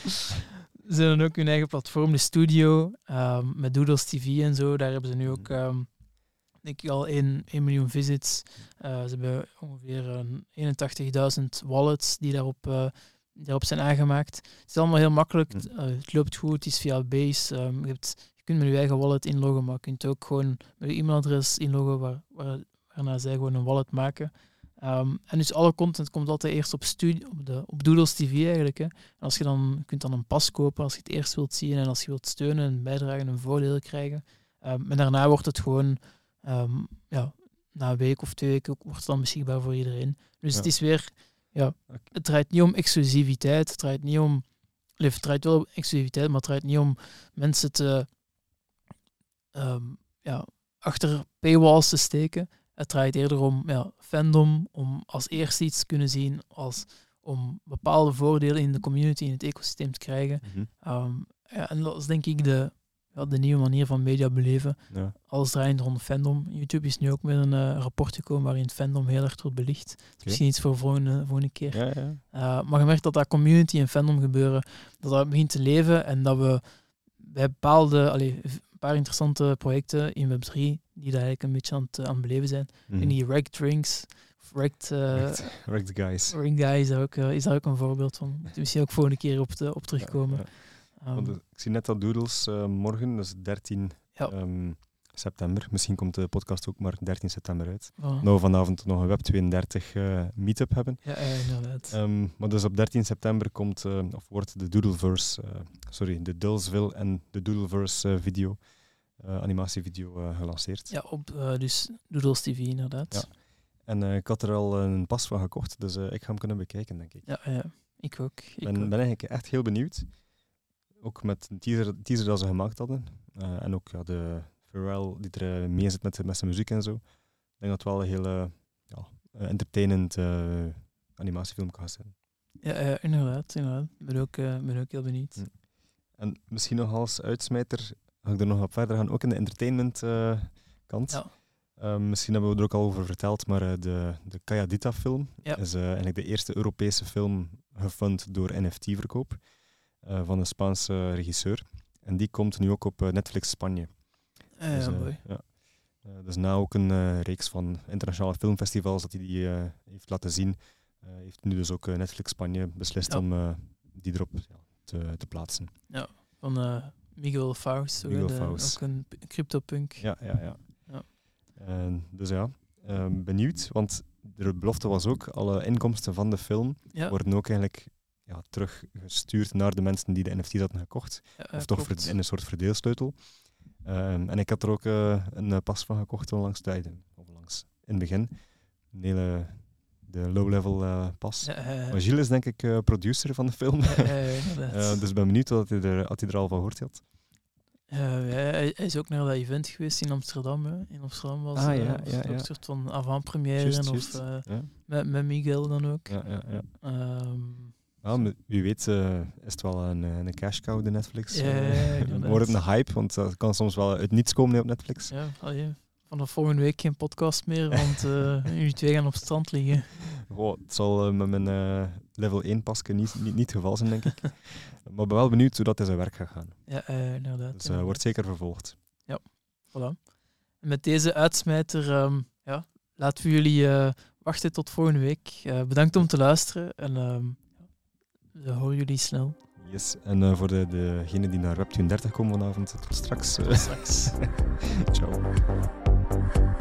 Ze hebben dan ook hun eigen platform, de studio, um, met Doodles T V en zo. Daar hebben ze nu ook, um, denk ik, al één miljoen visits. Uh, ze hebben ongeveer um, eenentachtigduizend wallets die daarop... Uh, die daarop zijn aangemaakt. Het is allemaal heel makkelijk. Uh, het loopt goed. Het is via Base. Um, je, hebt, je kunt met je eigen wallet inloggen, maar je kunt ook gewoon met je e-mailadres inloggen, waar, waar, waarna zij gewoon een wallet maken. Um, en dus alle content komt altijd eerst op, studie, op, de, op Doodles T V eigenlijk. Hè. En als je dan je kunt dan een pas kopen als je het eerst wilt zien en als je wilt steunen en bijdragen en voordelen krijgen. Um, en daarna wordt het gewoon um, ja, na een week of twee weken wordt het dan beschikbaar voor iedereen. Dus ja. het is weer... Ja, het draait niet om exclusiviteit, het draait niet om... Het draait wel om exclusiviteit, maar het draait niet om mensen te... Um, ja, achter paywalls te steken. Het draait eerder om ja, fandom, om als eerste iets te kunnen zien, als, om bepaalde voordelen in de community, in het ecosysteem te krijgen. Mm-hmm. Um, ja, en dat is denk ik de, ja, de nieuwe manier van media beleven. Ja. Alles draait rond fandom. YouTube is nu ook met een uh, rapport gekomen waarin het fandom heel erg wordt belicht. Okay. Misschien iets voor de volgende, volgende keer. Ja, ja. Uh, maar je merkt dat dat community en fandom gebeuren, dat dat begint te leven en dat we bij bepaalde, allee, een paar interessante projecten in Web drie, die daar eigenlijk een beetje aan het, aan het beleven zijn. Mm. En die Wrecked Drinks, Wrecked, uh, Wrecked Guys. Wrecked Guys is daar, ook, uh, is daar ook een voorbeeld van. Moet misschien ook volgende keer op, te, op terugkomen. Ja, ja. Um, Want, uh, ik zie net dat Doodles uh, morgen, dus dertien ja. um, september. Misschien komt de podcast ook maar dertien september uit. Oh. Nou, vanavond nog een Web tweeëndertig uh, meetup hebben. Ja, ja inderdaad. Um, maar dus op dertien september komt, uh, of wordt de Doodleverse, uh, sorry, de Doodlesville en de Doodleverse uh, video, uh, animatievideo uh, gelanceerd. Ja, op uh, dus Doodles T V inderdaad. Ja. En uh, ik had er al een pas van gekocht, dus uh, ik ga hem kunnen bekijken, denk ik. Ja, ja. ik ook. Ik ben, ook. ben eigenlijk echt heel benieuwd. Ook met een teaser, teaser dat ze gemaakt hadden. Uh, en ook ja, de Pharrell die er uh, mee zit met, met zijn muziek en zo. Ik denk dat het wel een hele ja, uh, entertainend uh, animatiefilm kan zijn. Ja, uh, inderdaad. inderdaad. Ik ben ook, uh, ben ook heel benieuwd. Mm. En misschien nog als uitsmijter, ga ik er nog op verder gaan, ook in de entertainment uh, kant. Ja. Uh, misschien hebben we er ook al over verteld, maar uh, de, de Kayadita film ja. is uh, eigenlijk de eerste Europese film gefund door N F T-verkoop uh, van een Spaanse regisseur. En die komt nu ook op uh, Netflix Spanje. Uh, dus, uh, ja, mooi. Ja. Uh, dus na ook een uh, reeks van internationale filmfestivals dat hij die uh, heeft laten zien, uh, heeft nu dus ook uh, Netflix Spanje beslist ja. om uh, die erop ja, te, te plaatsen. Ja, van uh, Miguel Faust, Miguel de, Faust. ook een CryptoPunk. Ja, ja, ja. ja. Uh, dus ja, uh, benieuwd, want de belofte was ook, alle inkomsten van de film ja. worden ook eigenlijk ja, teruggestuurd naar de mensen die de N F T hadden gekocht. Ja, uh, of toch ver, in een soort verdeelsleutel. Uh, en ik had er ook uh, een uh, pas van gekocht onlangs, onlangs in het begin. Een hele de low-level uh, pas. Ja, uh, maar Gilles is denk ik uh, producer van de film. Uh, uh, uh, dus ik ben benieuwd wat hij er, wat hij er al van gehoord had. Uh, ja, hij is ook naar dat event geweest in Amsterdam. Hè. In Amsterdam was ah, uh, ja, ja, ook ja. een soort van avant-première. Just, of just. uh, ja. met, met Miguel dan ook. Ja, ja, ja. Um, ja, wie weet uh, is het wel een, een cash cow, de Netflix. Ja, uh, wordt het een hype, want dat kan soms wel uit niets komen op Netflix. Ja, allee, vanaf volgende week geen podcast meer, want uh, jullie twee gaan op het strand liggen. Goh, het zal uh, met mijn uh, level één pasje niet, niet, niet het geval zijn, denk ik. Maar ik ben wel benieuwd hoe dat in zijn werk gaat gaan. Ja, uh, inderdaad. Dus uh, wordt zeker vervolgd. Ja, voilà. En met deze uitsmijter um, ja, laten we jullie uh, wachten tot volgende week. Uh, bedankt om te luisteren en um, we horen jullie snel. Yes, en uh, voor de, degenen die naar Webtune dertig komen vanavond, tot straks. Uh. Tot straks. Ciao.